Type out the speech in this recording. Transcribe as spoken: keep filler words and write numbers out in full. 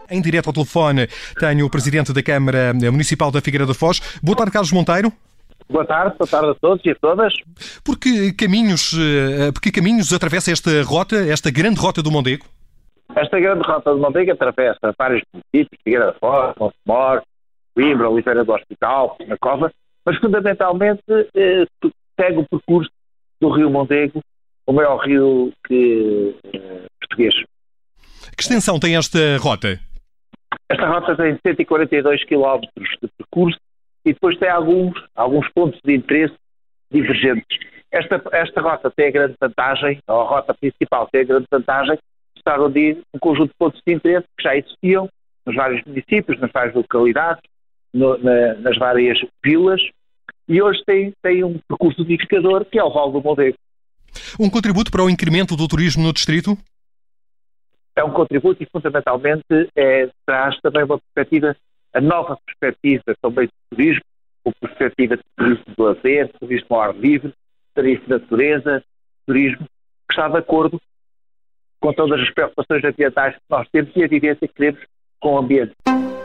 Em direto ao telefone tenho o Presidente da Câmara Municipal da Figueira da Foz. Boa tarde, Carlos Monteiro. Boa tarde, boa tarde a todos e a todas. Por que caminhos, por que caminhos atravessa esta rota, esta grande rota do Mondego? Esta grande rota do Mondego atravessa vários municípios, Figueira da Foz, Montemor, Coimbra, Oliveira do Hospital, na Cova, mas fundamentalmente eh, segue o percurso do Rio Mondego, o maior rio que, eh, português. Que extensão tem esta rota? Esta rota tem cento e quarenta e dois quilómetros de percurso e depois tem alguns, alguns pontos de interesse divergentes. Esta, esta rota tem a grande vantagem, ou a rota principal tem a grande vantagem de estar a unir um conjunto de pontos de interesse que já existiam nos vários municípios, nas várias localidades, no, na, nas várias vilas, e hoje tem, tem um percurso unificador que é o Vale do Mondego. Um contributo para o incremento do turismo no distrito? É um contributo e, fundamentalmente, é, traz também uma perspectiva, a nova perspectiva também do turismo, uma perspectiva de turismo do lazer, turismo ao ar livre, turismo de natureza, turismo que está de acordo com todas as preocupações ambientais que nós temos e a vivência que temos com o ambiente.